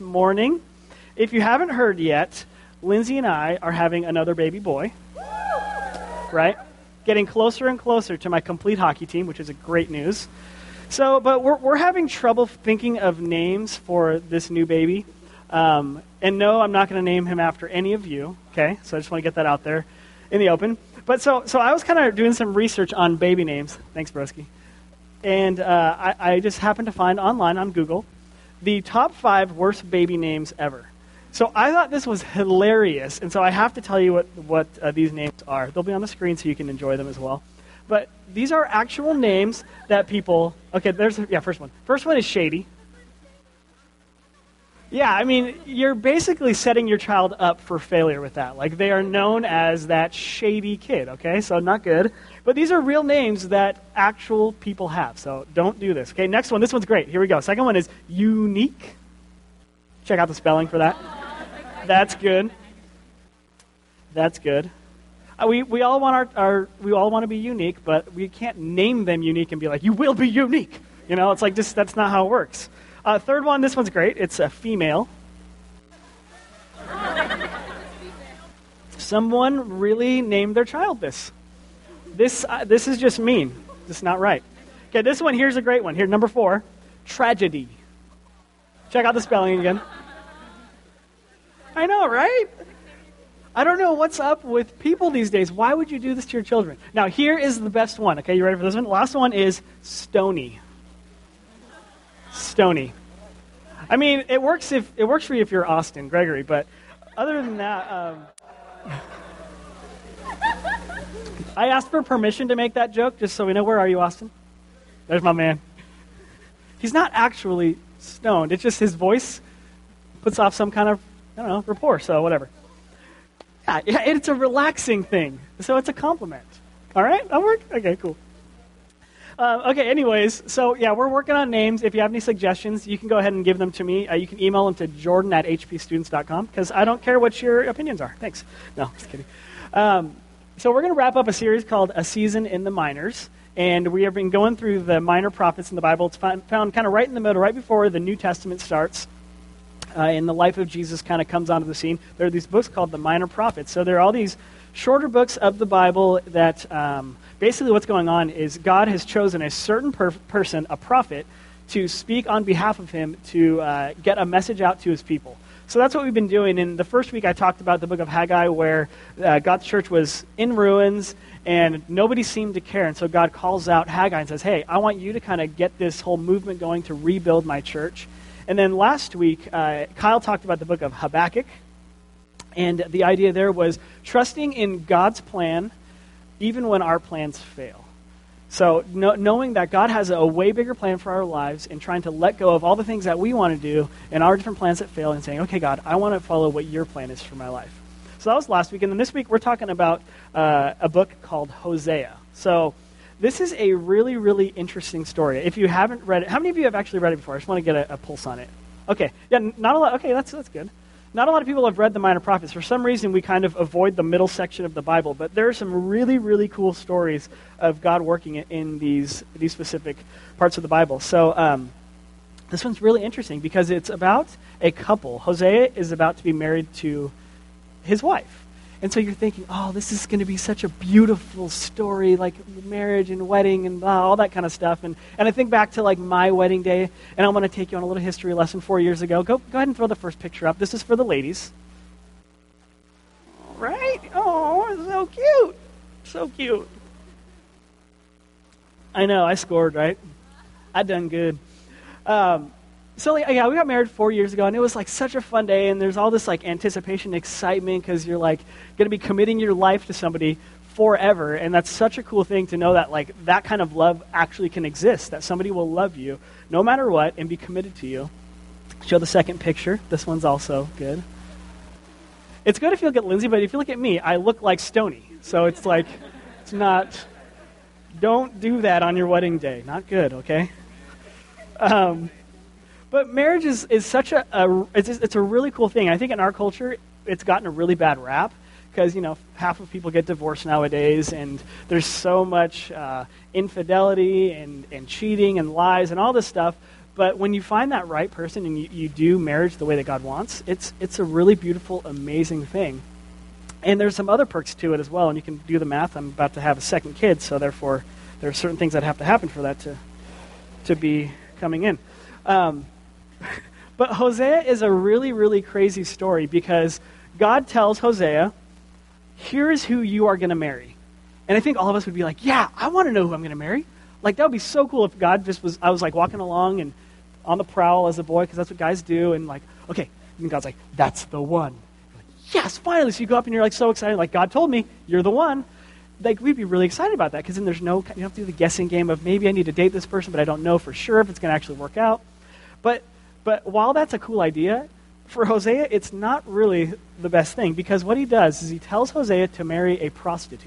morning. If you haven't heard yet, Lindsay and I are having another baby boy, right? Getting closer and closer to my complete hockey team, which is a great news. So, but we're having trouble thinking of names for this new baby. And no, I'm not going to name him after any of you, okay? So I just want to get that out there in the open. But so I was kind of doing some research on baby names. Thanks, Broski. And I just happened to find online on Google the top 5 worst baby names ever. So I thought this was hilarious, and so I have to tell you what these names are. They'll be on the screen so you can enjoy them as well. But these are actual names that people... Okay, first one. First one is Shady. Yeah, I mean, you're basically setting your child up for failure with that. Like, they are known as that shady kid, okay? So not good. But these are real names that actual people have, so don't do this. Okay, next one. This one's great. Here we go. Second one is Unique. Check out the spelling for that. That's good. That's good. We all want we all want to be unique, but we can't name them unique and be like, you will be unique. You know, it's like just that's not how it works. Third one, this one's great. It's a female. Someone really named their child this. This is just mean. This is not right. Okay, this one here's a great one. Here, number 4, Tragedy. Check out the spelling again. I know, right? I don't know what's up with people these days. Why would you do this to your children? Now, here is the best one. Okay, you ready for this one? Last one is Stony. Stony. I mean, it works for you if you're Austin, Gregory, but other than that, I asked for permission to make that joke, just so we know. Where are you, Austin? There's my man. He's not actually stoned. It's just his voice puts off some kind of, I don't know, rapport, so whatever. Yeah, it's a relaxing thing, so it's a compliment. All right? That work? Okay, cool. Okay, anyways, so yeah, we're working on names. If you have any suggestions, you can go ahead and give them to me. You can email them to jordan@hpstudents.com, because I don't care what your opinions are. Thanks. No, just kidding. So we're going to wrap up a series called A Season in the Minors, and we have been going through the minor prophets in the Bible. It's found kind of right in the middle, right before the New Testament starts. And the life of Jesus kind of comes onto the scene. There are these books called the Minor Prophets. So there are all these shorter books of the Bible that basically what's going on is God has chosen a certain person, a prophet, to speak on behalf of him to get a message out to his people. So that's what we've been doing. In the first week, I talked about the book of Haggai, where God's church was in ruins, and nobody seemed to care. And so God calls out Haggai and says, hey, I want you to kind of get this whole movement going to rebuild my church. And then last week, Kyle talked about the book of Habakkuk, and the idea there was trusting in God's plan even when our plans fail. So knowing that God has a way bigger plan for our lives and trying to let go of all the things that we want to do and our different plans that fail and saying, okay, God, I want to follow what your plan is for my life. So that was last week. And then this week, we're talking about a book called Hosea. So this is a really, really interesting story. If you haven't read it, how many of you have actually read it before? I just want to get a pulse on it. Okay. Yeah, not a lot. Okay, that's good. Not a lot of people have read the Minor Prophets. For some reason, we kind of avoid the middle section of the Bible, but there are some really, really cool stories of God working in these specific parts of the Bible. So this one's really interesting because it's about a couple. Hosea is about to be married to his wife. And so you're thinking, oh, this is going to be such a beautiful story, like marriage and wedding and all that kind of stuff. And I think back to like my wedding day, and I want to take you on a little history lesson 4 years ago. Go ahead and throw the first picture up. This is for the ladies. All right? Oh, so cute. So cute. I know, I scored, right? I done good. So yeah, we got married 4 years ago, and it was like such a fun day, and there's all this like anticipation, excitement, because you're like going to be committing your life to somebody forever, and that's such a cool thing to know that like that kind of love actually can exist, that somebody will love you no matter what and be committed to you. Show the second picture. This one's also good. It's good if you look at Lindsay, but if you look at me, I look like Stony, so it's like, it's not, don't do that on your wedding day. Not good, okay? But marriage is such it's a really cool thing. I think in our culture, it's gotten a really bad rap because, half of people get divorced nowadays, and there's so much infidelity and cheating and lies and all this stuff. But when you find that right person and you do marriage the way that God wants, it's a really beautiful, amazing thing. And there's some other perks to it as well, and you can do the math. I'm about to have a second kid, so therefore there are certain things that have to happen for that to be coming in. But Hosea is a really, really crazy story because God tells Hosea, here is who you are going to marry. And I think all of us would be like, yeah, I want to know who I'm going to marry. Like, that would be so cool if God I was like walking along and on the prowl as a boy, because that's what guys do, and like, okay, and God's like, that's the one. Like, yes, finally. So you go up and you're like so excited, like, God told me, you're the one. Like, we'd be really excited about that, because then you don't have to do the guessing game of maybe I need to date this person, but I don't know for sure if it's going to actually work out. But while that's a cool idea, for Hosea, it's not really the best thing, because what he does is he tells Hosea to marry a prostitute.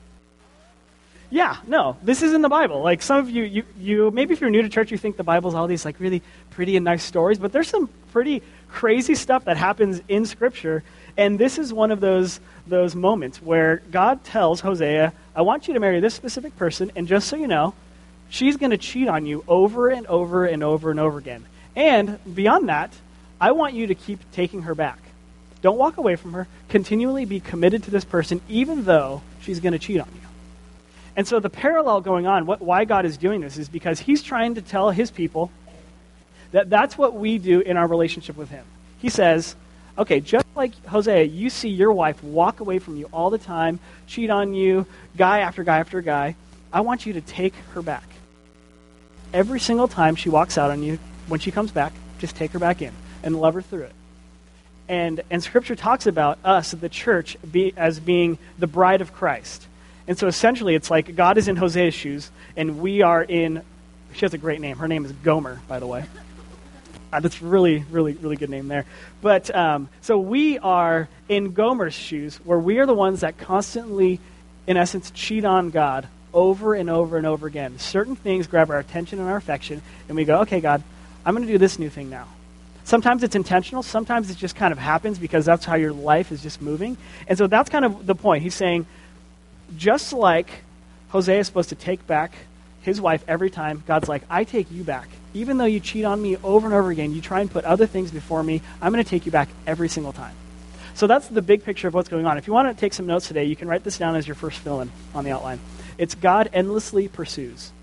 Yeah, no, this is in the Bible. Like, some of you maybe if you're new to church, you think the Bible's all these like really pretty and nice stories, but there's some pretty crazy stuff that happens in Scripture, and this is one of those moments where God tells Hosea, I want you to marry this specific person, and just so you know, she's going to cheat on you over and over and over and over again. And beyond that, I want you to keep taking her back. Don't walk away from her. Continually be committed to this person, even though she's going to cheat on you. And so the parallel going on, why God is doing this, is because he's trying to tell his people that that's what we do in our relationship with him. He says, okay, just like Hosea, you see your wife walk away from you all the time, cheat on you, guy after guy after guy. I want you to take her back. Every single time she walks out on you, when she comes back, just take her back in and love her through it. And Scripture talks about us, the church, as being the bride of Christ. And so essentially it's like God is in Hosea's shoes, and we are in, she has a great name. Her name is Gomer, by the way. That's really, really, really good name there. But so we are in Gomer's shoes, where we are the ones that constantly, in essence, cheat on God over and over and over again. Certain things grab our attention and our affection, and we go, okay, God, I'm going to do this new thing now. Sometimes it's intentional. Sometimes it just kind of happens because that's how your life is just moving. And so that's kind of the point. He's saying, just like Hosea is supposed to take back his wife every time, God's like, I take you back. Even though you cheat on me over and over again, you try and put other things before me, I'm going to take you back every single time. So that's the big picture of what's going on. If you want to take some notes today, you can write this down as your first fill-in on the outline. It's God endlessly pursues.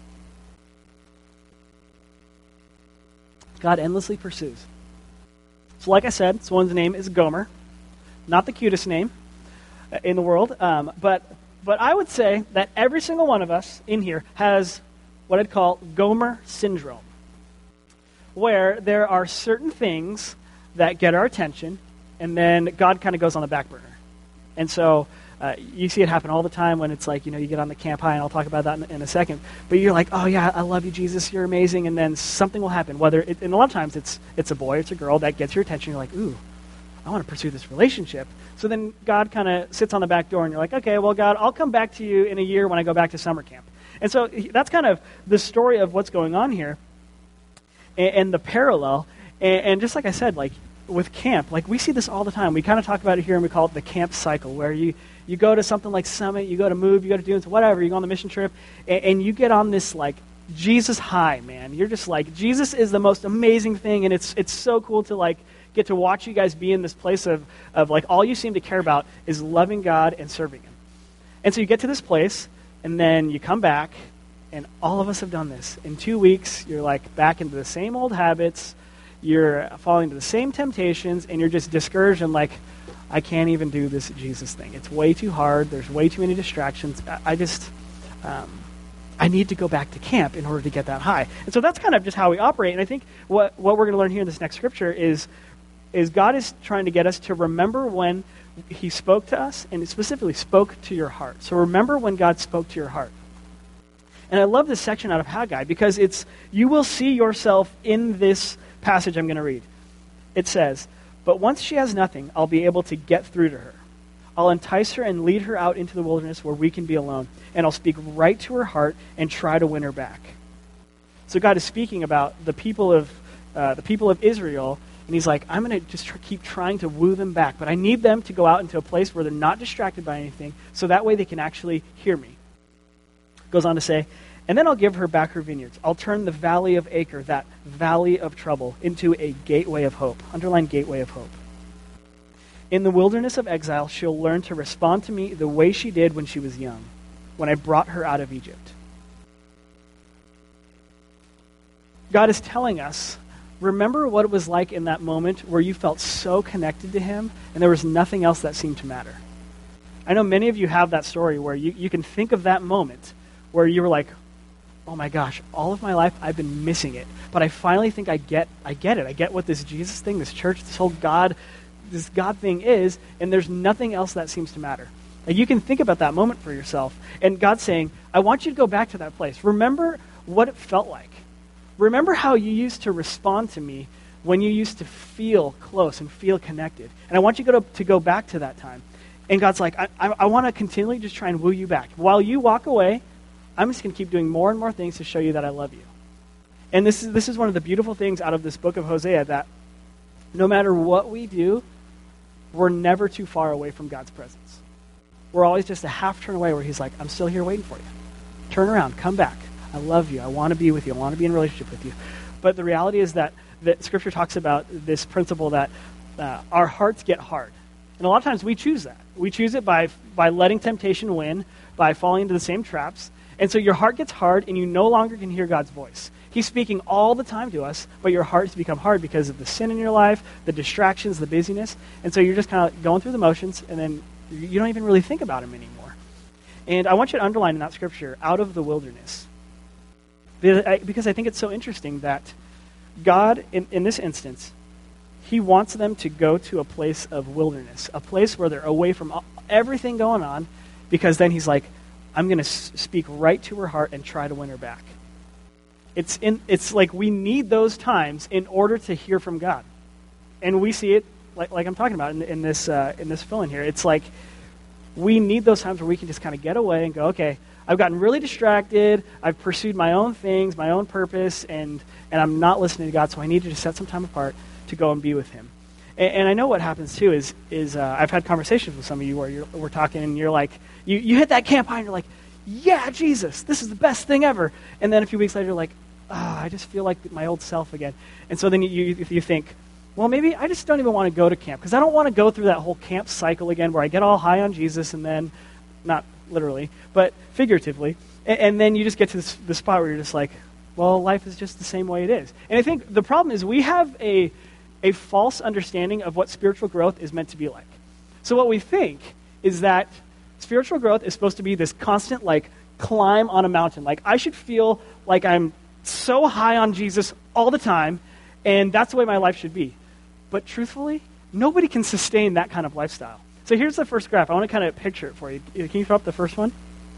God endlessly pursues. So like I said, this one's name is Gomer. Not the cutest name in the world, but I would say that every single one of us in here has what I'd call Gomer syndrome, where there are certain things that get our attention, and then God kind of goes on the back burner. And so you see it happen all the time when it's like, you get on the camp high, and I'll talk about that in a second. But you're like, oh yeah, I love you, Jesus, you're amazing. And then something will happen, and a lot of times it's a boy, it's a girl that gets your attention. You're like, ooh, I want to pursue this relationship. So then God kind of sits on the back door, and you're like, okay, well, God, I'll come back to you in a year when I go back to summer camp. And so that's kind of the story of what's going on here and the parallel. And just like I said, like with camp, like we see this all the time. We kind of talk about it here, and we call it the camp cycle, where you go to something like Summit, you go to Move, you go to Dunes, whatever, you go on the mission trip, and you get on this like Jesus high, man. You're just like, Jesus is the most amazing thing, and it's so cool to like get to watch you guys be in this place of like all you seem to care about is loving God and serving him. And so you get to this place, and then you come back, and all of us have done this. In 2 weeks, you're like back into the same old habits, you're falling into the same temptations, and you're just discouraged and like, I can't even do this Jesus thing. It's way too hard. There's way too many distractions. I need to go back to camp in order to get that high. And so that's kind of just how we operate. And I think what we're going to learn here in this next scripture is God is trying to get us to remember when he spoke to us, and specifically spoke to your heart. So remember when God spoke to your heart. And I love this section out of Haggai because you will see yourself in this passage I'm going to read. It says, but once she has nothing, I'll be able to get through to her. I'll entice her and lead her out into the wilderness where we can be alone. And I'll speak right to her heart and try to win her back. So God is speaking about the people of Israel. And he's like, I'm going to just keep trying to woo them back. But I need them to go out into a place where they're not distracted by anything. So that way they can actually hear me. Goes on to say, And then I'll give her back her vineyards. I'll turn the valley of Acre, that valley of trouble, into a gateway of hope. Underline gateway of hope. In the wilderness of exile, she'll learn to respond to me the way she did when she was young, when I brought her out of Egypt. God is telling us, remember what it was like in that moment where you felt so connected to him and there was nothing else that seemed to matter. I know many of you have that story where you can think of that moment where you were like, oh my gosh, all of my life I've been missing it. But I finally think I get it. I get what this Jesus thing, this church, this whole this God thing is, and there's nothing else that seems to matter. Like, you can think about that moment for yourself. And God's saying, I want you to go back to that place. Remember what it felt like. Remember how you used to respond to me when you used to feel close and feel connected. And I want you to go back to that time. And God's like, I want to continually just try and woo you back. While you walk away, I'm just going to keep doing more and more things to show you that I love you. And this is one of the beautiful things out of this book of Hosea, that no matter what we do, we're never too far away from God's presence. We're always just a half turn away where he's like, I'm still here waiting for you. Turn around, come back. I love you. I want to be with you. I want to be in a relationship with you. But the reality is that Scripture talks about this principle that our hearts get hard. And a lot of times we choose that. We choose it by letting temptation win, by falling into the same traps. And so your heart gets hard and you no longer can hear God's voice. He's speaking all the time to us, but your heart has become hard because of the sin in your life, the distractions, the busyness. And so you're just kind of going through the motions, and then you don't even really think about him anymore. And I want you to underline in that scripture, out of the wilderness. Because I think it's so interesting that God, in this instance, he wants them to go to a place of wilderness, a place where they're away from everything going on, because then he's like, I'm going to speak right to her heart and try to win her back. It's like we need those times in order to hear from God. And we see it, like I'm talking about in this fill-in here. It's like we need those times where we can just kind of get away and go, okay, I've gotten really distracted. I've pursued my own things, my own purpose, and I'm not listening to God, so I need to just set some time apart to go and be with him. And I know what happens, too, is I've had conversations with some of you where we're talking, and you're like, you hit that camp high, and you're like, yeah, Jesus, this is the best thing ever. And then a few weeks later, you're like, I just feel like my old self again. And so then you think, well, maybe I just don't even want to go to camp, because I don't want to go through that whole camp cycle again where I get all high on Jesus and then, not literally, but figuratively, and then you just get to the spot where you're just like, well, life is just the same way it is. And I think the problem is we have a false understanding of what spiritual growth is meant to be like. So what we think is that spiritual growth is supposed to be this constant, like, climb on a mountain. Like, I should feel like I'm so high on Jesus all the time, and that's the way my life should be. But truthfully, nobody can sustain that kind of lifestyle. So here's the first graph. I want to kind of picture it for you. Can you throw up the first one?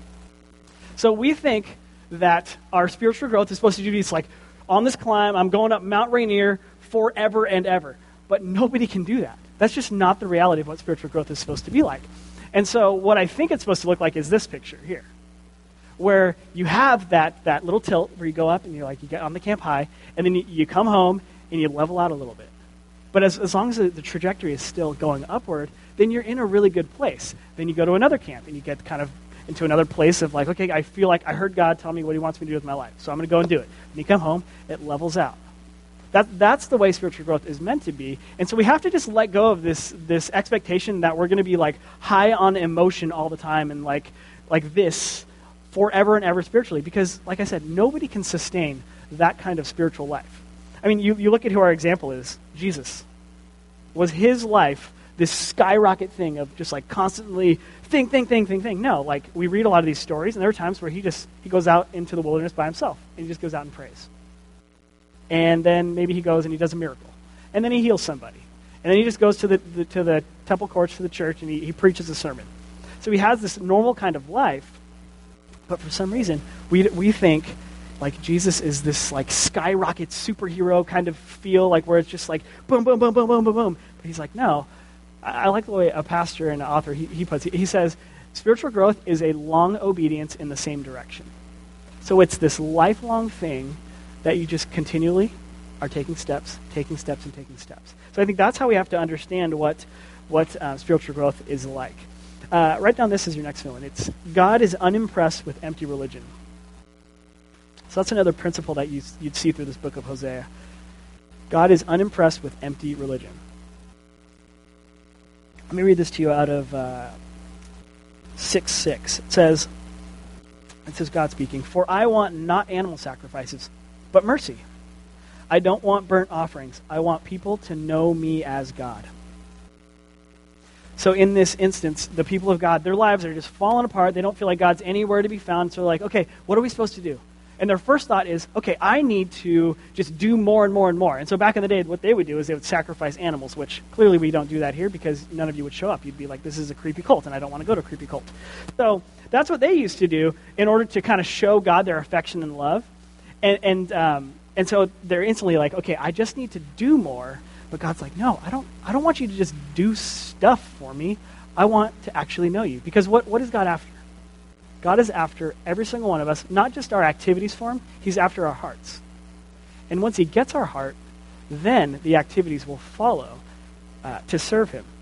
So we think that our spiritual growth is supposed to be this, like, on this climb, I'm going up Mount Rainier forever and ever. But nobody can do that. That's just not the reality of what spiritual growth is supposed to be like. And so what I think it's supposed to look like is this picture here, where you have that little tilt where you go up and you get on the camp high, and then you come home and you level out a little bit. But as long as the trajectory is still going upward, then you're in a really good place. Then you go to another camp and you get kind of into another place of like, okay, I feel like I heard God tell me what he wants me to do with my life, so I'm going to go and do it. When you come home, it levels out. That's the way spiritual growth is meant to be. And so we have to just let go of this expectation that we're going to be like high on emotion all the time and like this forever and ever spiritually. Because, like I said, nobody can sustain that kind of spiritual life. I mean, you look at who our example is. Jesus. Was his life this skyrocket thing of just like constantly think? No, like we read a lot of these stories, and there are times where he goes out into the wilderness by himself, and he just goes out and prays. And then maybe he goes and he does a miracle. And then he heals somebody. And then he just goes to the temple courts, to the church, and he preaches a sermon. So he has this normal kind of life, but for some reason, we think like Jesus is this like skyrocket superhero kind of feel, like where it's just like boom, boom, boom, boom, boom, boom, boom. But he's like, no. I like the way a pastor and an author, he puts it. He says, spiritual growth is a long obedience in the same direction. So it's this lifelong thing that you just continually are taking steps. So I think that's how we have to understand what spiritual growth is like. Write down this as your next fill-in. It's God is unimpressed with empty religion. So that's another principle that you'd see through this book of Hosea. God is unimpressed with empty religion. Let me read this to you out of 6:6. It says God speaking, "For I want not animal sacrifices, but mercy. I don't want burnt offerings. I want people to know me as God." So in this instance, the people of God, their lives are just falling apart. They don't feel like God's anywhere to be found. So they're like, okay, what are we supposed to do? And their first thought is, okay, I need to just do more and more and more. And so back in the day, what they would do is they would sacrifice animals, which clearly we don't do that here because none of you would show up. You'd be like, this is a creepy cult, and I don't want to go to a creepy cult. So that's what they used to do in order to kind of show God their affection and love. And so they're instantly like, okay, I just need to do more. But God's like, no, I don't want you to just do stuff for me. I want to actually know you. Because what is God after? God is after every single one of us, not just our activities for him, he's after our hearts. And once he gets our heart, then the activities will follow to serve him.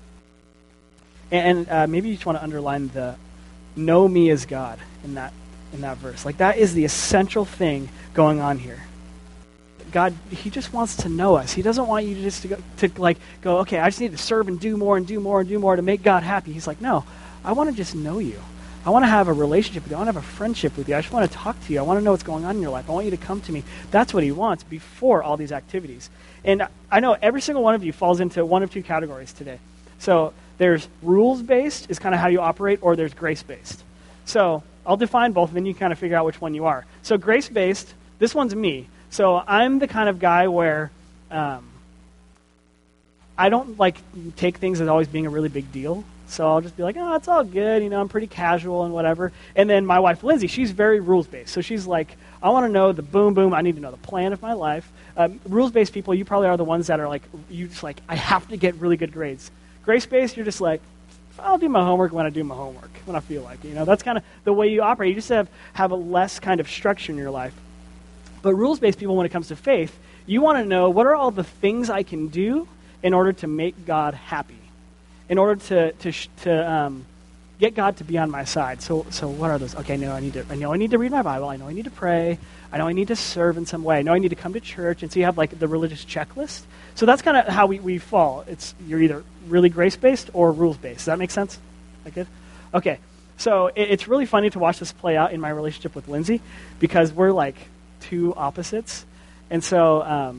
And maybe you just want to underline the know me as God in that verse. Like that is the essential thing going on here. God, he just wants to know us. He doesn't want you just to go, okay, I just need to serve and do more and do more and do more to make God happy. He's like, no, I want to just know you. I want to have a relationship with you. I want to have a friendship with you. I just want to talk to you. I want to know what's going on in your life. I want you to come to me. That's what he wants before all these activities. And I know every single one of you falls into one of two categories today. So there's rules-based is kind of how you operate, or there's grace-based. So I'll define both, and then you kind of figure out which one you are. So grace-based, this one's me. So I'm the kind of guy where I don't take things as always being a really big deal. So I'll just be like, oh, it's all good. I'm pretty casual and whatever. And then my wife, Lindsay, she's very rules-based. So she's like, I want to know the boom, boom. I need to know the plan of my life. Rules-based people, you probably are the ones that are I have to get really good grades. Grace-based, you're just like, I'll do my homework when I do my homework, when I feel like it. That's kind of the way you operate. You just have a less kind of structure in your life. But rules-based people, when it comes to faith, you want to know what are all the things I can do in order to make God happy, in order to get God to be on my side. So what are those? Okay, I know I need to read my Bible. I know I need to pray. I know I need to serve in some way. I know I need to come to church. And so you have the religious checklist. So that's kind of how we fall. You're either really grace-based or rules-based. Does that make sense? Is that good? Okay. So it's really funny to watch this play out in my relationship with Lindsay because we're two opposites. And so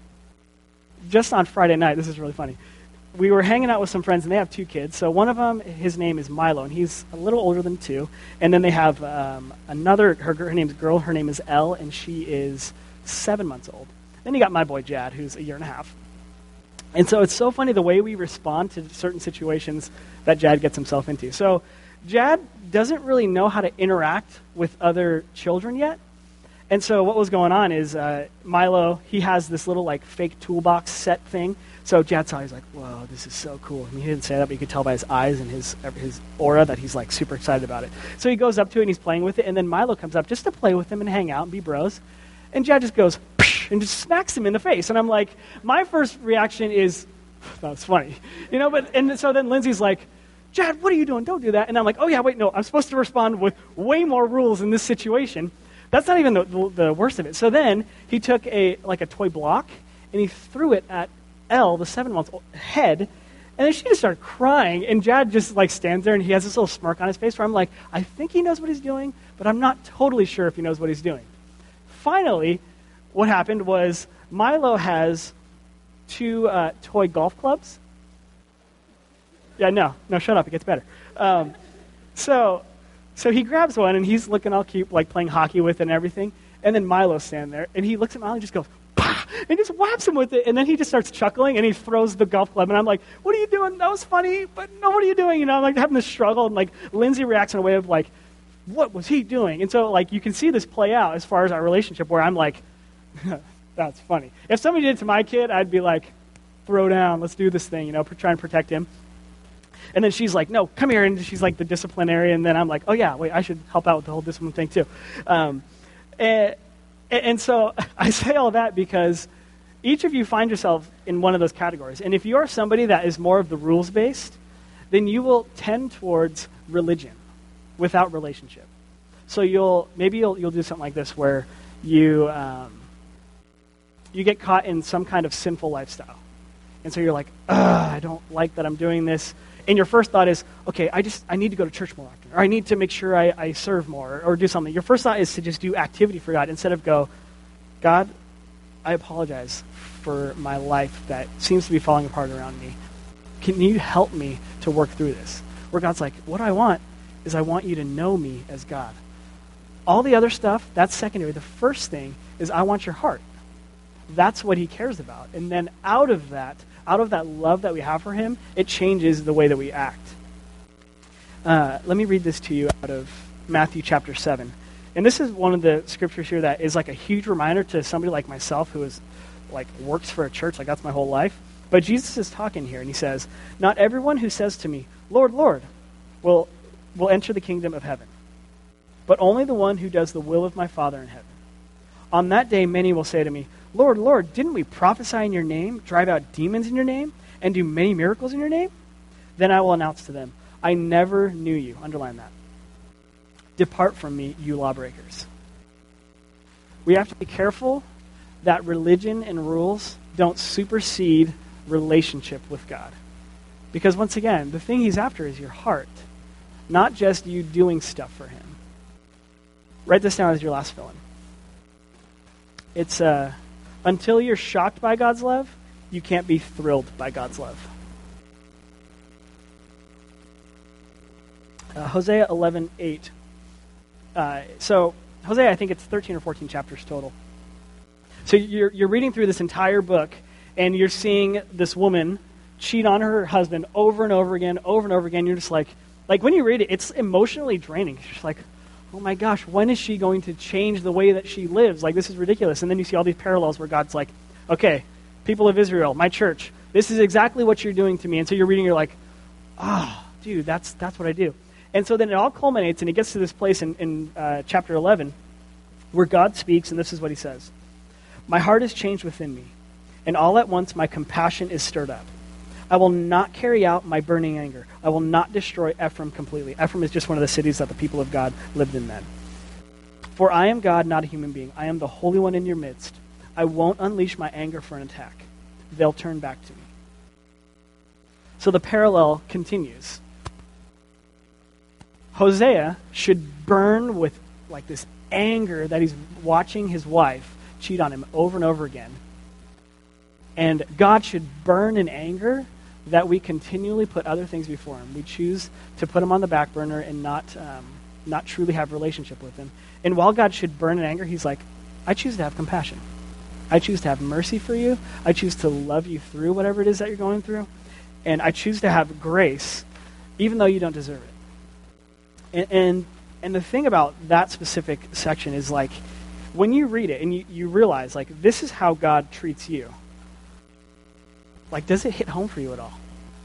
just on Friday night, this is really funny, we were hanging out with some friends, and they have two kids. So one of them, his name is Milo, and he's a little older than 2. And then they have another, her name's girl, her name is Elle, and she is 7 months old. Then you got my boy Jad, who's a year and a half. And so it's so funny the way we respond to certain situations that Jad gets himself into. So Jad doesn't really know how to interact with other children yet. And so what was going on is Milo, he has this little fake toolbox set thing. So Jad saw, he's like, whoa, this is so cool. I mean, he didn't say that, but you could tell by his eyes and his aura that he's super excited about it. So he goes up to it and he's playing with it, and then Milo comes up just to play with him and hang out and be bros. And Jad just goes, and just smacks him in the face. And I'm like, my first reaction is, that's funny. And so then Lindsay's like, Jad, what are you doing? Don't do that. And I'm like, oh yeah, wait, no, I'm supposed to respond with way more rules in this situation. That's not even the worst of it. So then he took a toy block and he threw it at Elle, the 7-month-old head, and then she just started crying. And Jad just stands there and he has this little smirk on his face where I'm like, I think he knows what he's doing, but I'm not totally sure if he knows what he's doing. Finally, what happened was Milo has 2 toy golf clubs. Yeah, no, shut up. It gets better. So he grabs one, and he's looking all cute, playing hockey with it and everything. And then Milo's standing there, and he looks at Milo and just goes, bah! And just whaps him with it. And then he just starts chuckling, and he throws the golf club. And I'm like, what are you doing? That was funny, but no, what are you doing? I'm having this struggle, and Lindsay reacts in a way of what was he doing? And so you can see this play out as far as our relationship, where I'm like, that's funny. If somebody did it to my kid, I'd be like, throw down, let's do this thing, try and protect him. And then she's like, no, come here. And she's the disciplinarian. And then I'm like, oh, yeah, wait, I should help out with the whole discipline thing, too. And so I say all that because each of you find yourself in one of those categories. And if you're somebody that is more of the rules-based, then you will tend towards religion without relationship. So you'll do something like this where you get caught in some kind of sinful lifestyle. And so you're like, I don't like that I'm doing this. And your first thought is, okay, I need to go to church more often. Or I need to make sure I serve more or do something. Your first thought is to just do activity for God instead of go, God, I apologize for my life that seems to be falling apart around me. Can you help me to work through this? Where God's like, what I want is I want you to know me as God. All the other stuff, that's secondary. The first thing is I want your heart. That's what he cares about. And then out of that love that we have for him, it changes the way that we act. Let me read this to you out of Matthew chapter 7. And this is one of the scriptures here that is like a huge reminder to somebody like myself who is like works for a church, like that's my whole life. But Jesus is talking here, and he says, not everyone who says to me, Lord, Lord, will enter the kingdom of heaven, but only the one who does the will of my Father in heaven. On that day, many will say to me, Lord, Lord, didn't we prophesy in your name, drive out demons in your name, and do many miracles in your name? Then I will announce to them, I never knew you. Underline that. Depart from me, you lawbreakers. We have to be careful that religion and rules don't supersede relationship with God. Because once again, the thing he's after is your heart, not just you doing stuff for him. Write this down as your last fill-in. It's until you're shocked by God's love, you can't be thrilled by God's love. Hosea 11:8. So Hosea, I think it's 13 or 14 chapters total. So you're reading through this entire book, and you're seeing this woman cheat on her husband over and over again, over and over again. You're just like when you read it, it's emotionally draining. You're just like, oh my gosh, when is she going to change the way that she lives? Like, this is ridiculous. And then you see all these parallels where God's like, okay, people of Israel, my church, this is exactly what you're doing to me. And so you're reading, you're like, dude, that's what I do. And so then it all culminates, and it gets to this place in chapter 11 where God speaks, and this is what he says. My heart is changed within me, and all at once my compassion is stirred up. I will not carry out my burning anger. I will not destroy Ephraim completely. Ephraim is just one of the cities that the people of God lived in then. For I am God, not a human being. I am the Holy One in your midst. I won't unleash my anger for an attack. They'll turn back to me. So the parallel continues. Hosea should burn with like this anger that he's watching his wife cheat on him over and over again. And God should burn in anger that we continually put other things before him. We choose to put him on the back burner and not truly have a relationship with him. And while God should burn in anger, he's like, I choose to have compassion. I choose to have mercy for you. I choose to love you through whatever it is that you're going through. And I choose to have grace, even though you don't deserve it. And the thing about that specific section is like, when you read it and you realize, like, this is how God treats you, like, does it hit home for you at all?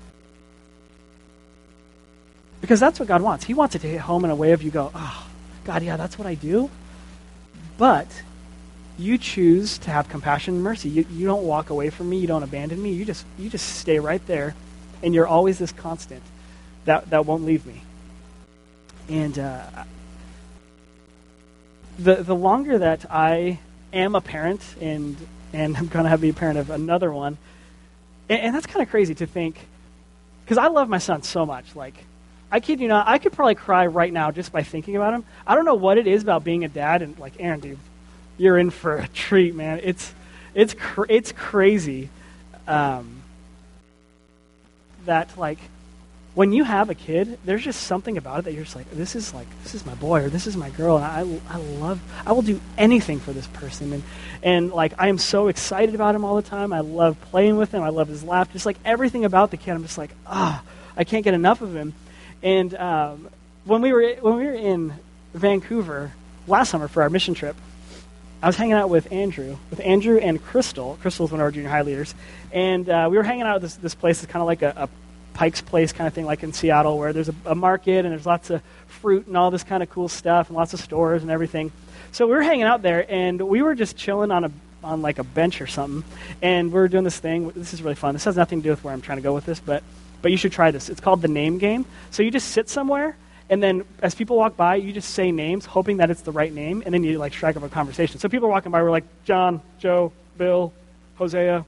Because that's what God wants. He wants it to hit home in a way of you go, oh, God, yeah, that's what I do. But you choose to have compassion and mercy. You don't walk away from me. You don't abandon me. You just stay right there, and you're always this constant that won't leave me. And the longer that I am a parent, and I'm going to be a parent of another one, and that's kind of crazy to think, because I love my son so much. Like, I kid you not, I could probably cry right now just by thinking about him. I don't know what it is about being a dad, and like, Aaron, dude, you're in for a treat, man. It's crazy that, like, when you have a kid, there's just something about it that you're just like, this is my boy, or this is my girl, and I will do anything for this person, and like, I am so excited about him all the time. I love playing with him. I love his laugh. Just like everything about the kid, I'm just like, I can't get enough of him. And when we were in Vancouver last summer for our mission trip, I was hanging out with Andrew and Crystal. Crystal's one of our junior high leaders, and we were hanging out at this place. It's kind of like a Pike's Place kind of thing, like in Seattle, where there's a market and there's lots of fruit and all this kind of cool stuff and lots of stores and everything. So we were hanging out there, and we were just chilling on like a bench or something, and we were doing this thing. This is really fun. This has nothing to do with where I'm trying to go with this, but you should try this. It's called the name game. So you just sit somewhere, And then as people walk by, you just say names, hoping that it's the right name, and then you like strike up a conversation. So people are walking by, we're like, John, Joe, Bill, Hosea.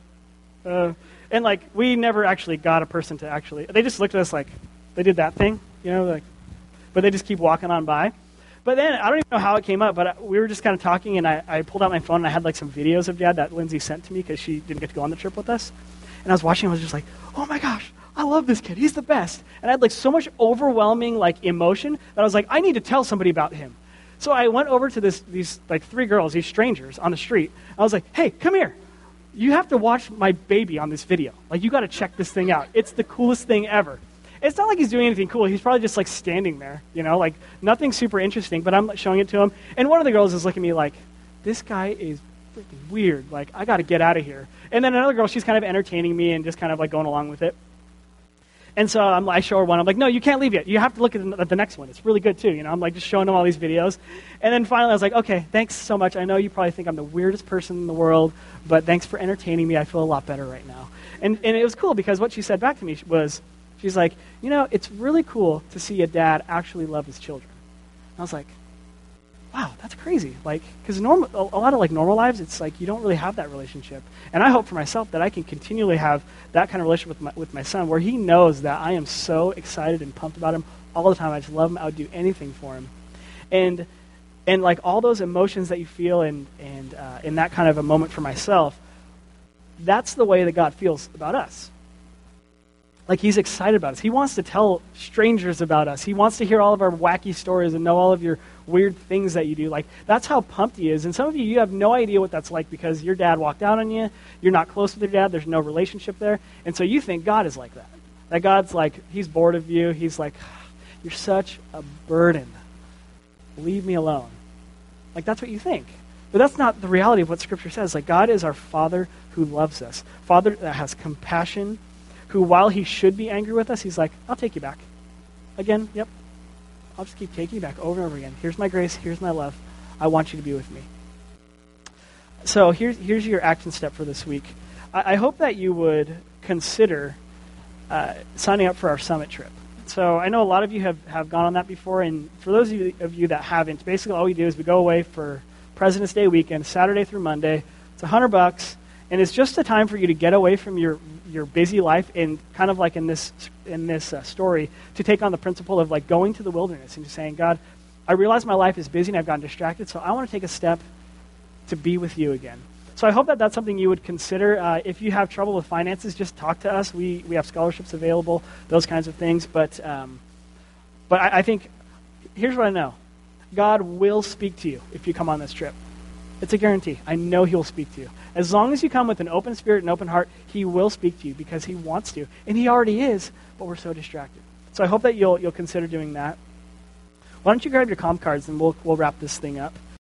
And like, we never actually got a person to actually, they just looked at us like, they did that thing, you know, like, but they just keep walking on by. But then, I don't even know how it came up, but we were just kind of talking, and I pulled out my phone, and I had like some videos of Dad that Lindsay sent to me because she didn't get to go on the trip with us. And I was watching, I was just like, oh my gosh, I love this kid. He's the best. And I had like so much overwhelming like emotion that I was like, I need to tell somebody about him. So I went over to these like 3 girls, these strangers on the street. I was like, hey, come here. You have to watch my baby on this video. Like, you got to check this thing out. It's the coolest thing ever. It's not like he's doing anything cool. He's probably just like standing there, you know, like nothing super interesting, but I'm showing it to him. And one of the girls is looking at me like, this guy is freaking weird. Like, I got to get out of here. And then another girl, she's kind of entertaining me and just kind of like going along with it. And so I show her one. I'm like, no, you can't leave yet. You have to look at the next one. It's really good too. You know, I'm like just showing them all these videos. And then finally I was like, okay, thanks so much. I know you probably think I'm the weirdest person in the world, but thanks for entertaining me. I feel a lot better right now. And it was cool because what she said back to me was, she's like, you know, it's really cool to see a dad actually love his children. And I was like, wow, that's crazy. Like, because a lot of like normal lives, it's like you don't really have that relationship. And I hope for myself that I can continually have that kind of relationship with my son, where he knows that I am so excited and pumped about him all the time. I just love him. I would do anything for him. And like all those emotions that you feel in that kind of a moment for myself, that's the way that God feels about us. Like, he's excited about us. He wants to tell strangers about us. He wants to hear all of our wacky stories and know all of your weird things that you do. Like, that's how pumped he is. And some of you have no idea what that's like because your dad walked out on you. You're not close with your dad. There's no relationship there. And so you think God is like that. That God's like, he's bored of you. He's like, you're such a burden. Leave me alone. Like, that's what you think. But that's not the reality of what Scripture says. Like, God is our Father who loves us. Father that has compassion, who, while he should be angry with us, he's like, I'll take you back. Again, yep. I'll just keep taking you back over and over again. Here's my grace. Here's my love. I want you to be with me. So here's your action step for this week. I hope that you would consider signing up for our summit trip. So I know a lot of you have gone on that before, and for those of you that haven't, basically all we do is we go away for President's Day weekend, Saturday through Monday. It's $100, and it's just a time for you to get away from your busy life and kind of like in this story to take on the principle of like going to the wilderness and just saying, God, I realize my life is busy and I've gotten distracted, so I want to take a step to be with you again. So I hope that that's something you would consider. If you have trouble with finances, just talk to us. We have scholarships available, those kinds of things. But I think, here's what I know. God will speak to you if you come on this trip. It's a guarantee. I know he'll speak to you. As long as you come with an open spirit and open heart, he will speak to you because he wants to. And he already is, but we're so distracted. So I hope that you'll consider doing that. Why don't you grab your comm cards and we'll wrap this thing up.